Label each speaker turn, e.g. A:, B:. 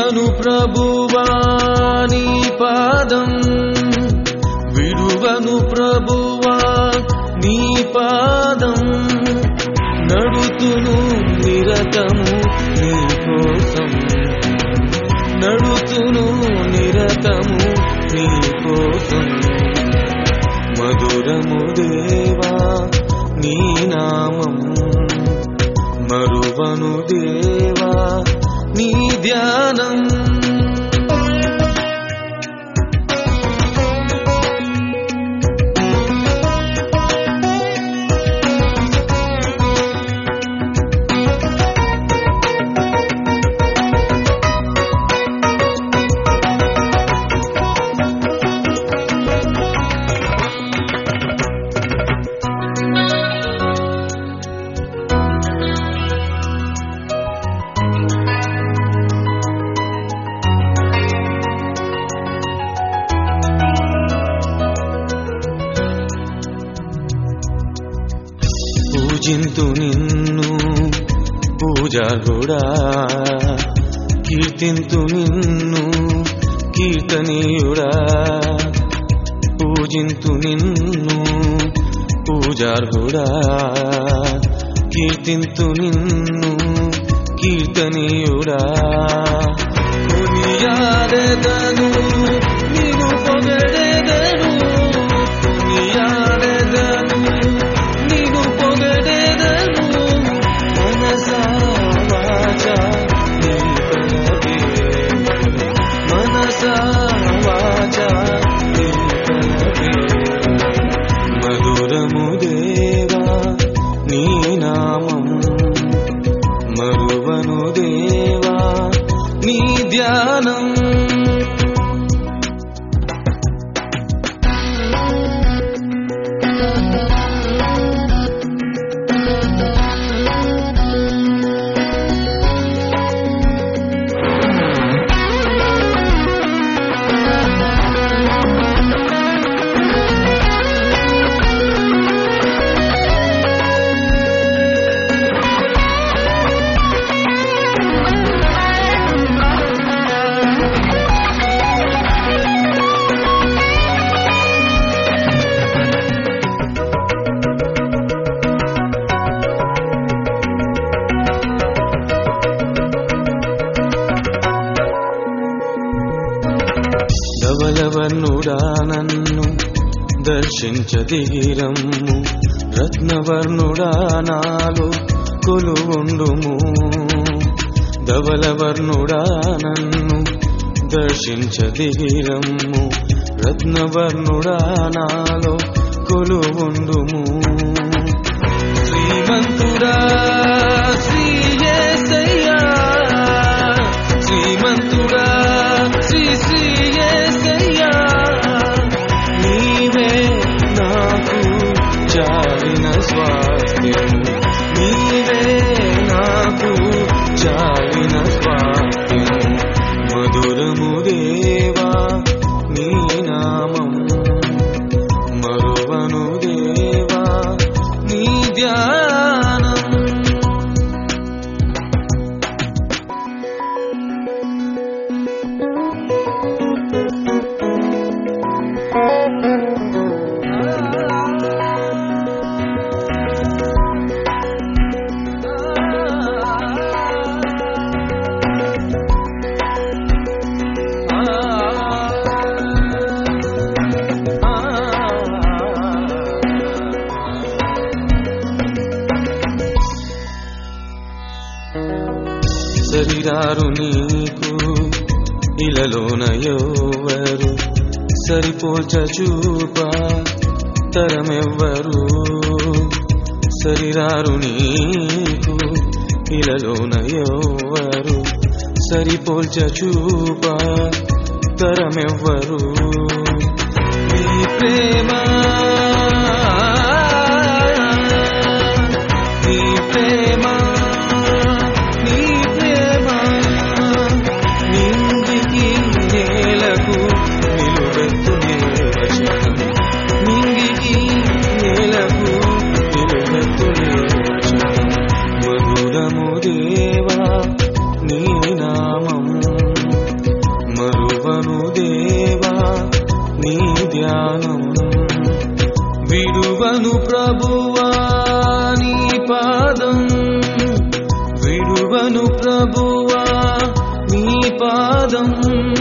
A: విడువను ప్రభువా నీ పాదం, విడువను ప్రభువా నీ పాదం, నడుతును నిరతము నీ కోసం, నడుతును నిరతము నీ కోసం. మధురము దేవా నీ నామం, మరువను దేవా నీ ధ్యానం. పూజింతు నిన్ను పూజారుడా, కీర్తింతు నిన్ను కీర్తనీయుడా. పూజింతు నిన్ను పూజారుడా, కీర్తింతు నిన్ను కీర్తనీయుడా. కొనియాడెదను నిన్ను పొగడెదను, కొనియాడెదను నిన్ను పొగడెదను. మనసా వాచా నీ కొలవే, మనసా వాచా నీ కొలవే. మధురము దేవా నీ నామం, మరువను దేవా నీ ధ్యానం. ధవలవర్ణుడా నన్ను దర్శించదిగిరమ్ము, రత్నవర్ణుడా నాలో కొలువుండుము. ధవలవర్ణుడా నన్ను దర్శించదిగిరమ్ము, రత్నవర్ణుడా నాలో కొలువుండుము. శ్రీమంతుడా శ్రీ యేసయ్యా, శ్రీమంతుడా శ్రీ శ్రీ యేసయ్యా. నీవే నాకు చాలిన స్వాస్థ్యము, నీవే నాకు చాలిన స్వాస్థ్యము. మధురము దేవా నీ నామం, మరువను దేవా నీ ధ్యానం. సరిరారు నీకు ఇలలోన ఎవరు, సరిపోల్చ చూప తరమెవ్వరు. సరిరారు నీకు ఇలలోన ఎవరు, సరిపోల్చ చూప తరమెవ్వరు. నీ ప్రేమ నీ ప్రేమ నీ ప్రేమ నింగికి నేలకు నిలువెత్తునే వచనం, నింగికి నేలకు నిలువెత్తునే వచనం. మధురము దేవా నీ నామం, పాదం